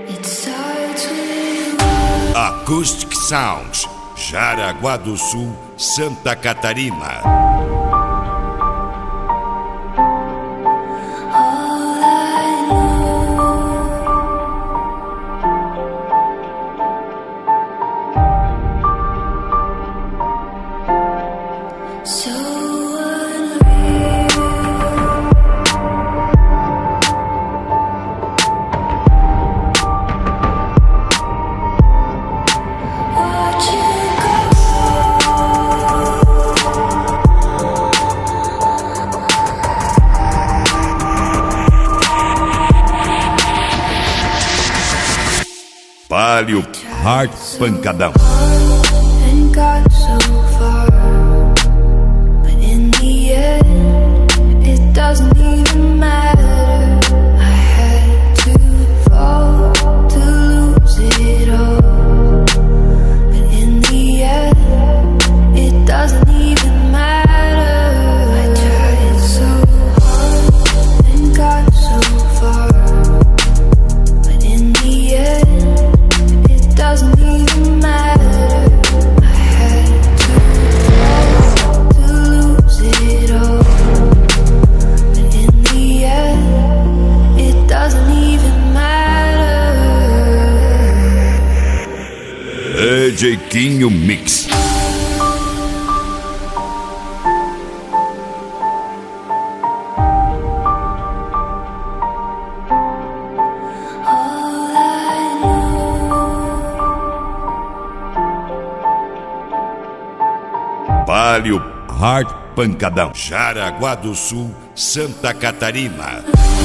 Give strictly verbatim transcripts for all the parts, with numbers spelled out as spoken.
Acoustic Sounds, Jaraguá do Sul, Santa Catarina. Palio Hard Pancadão. D J Quinho Mix. Palio Hard Pancadão, Jaraguá do Sul, Santa Catarina.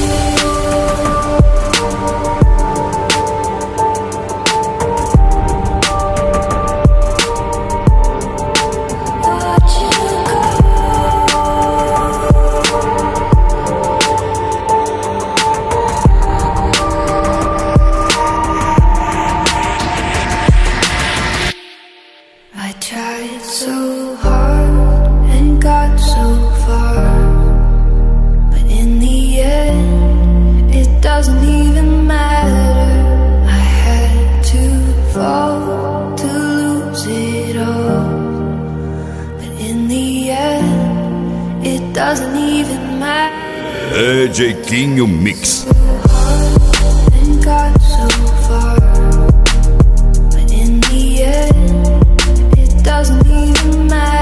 I tried so hard and got so far, but in the end it doesn't even matter. I had to fall to lose it all, but in the end it doesn't even matter. D J Quinho Mix. And got so far, but in the end it doesn't even matter.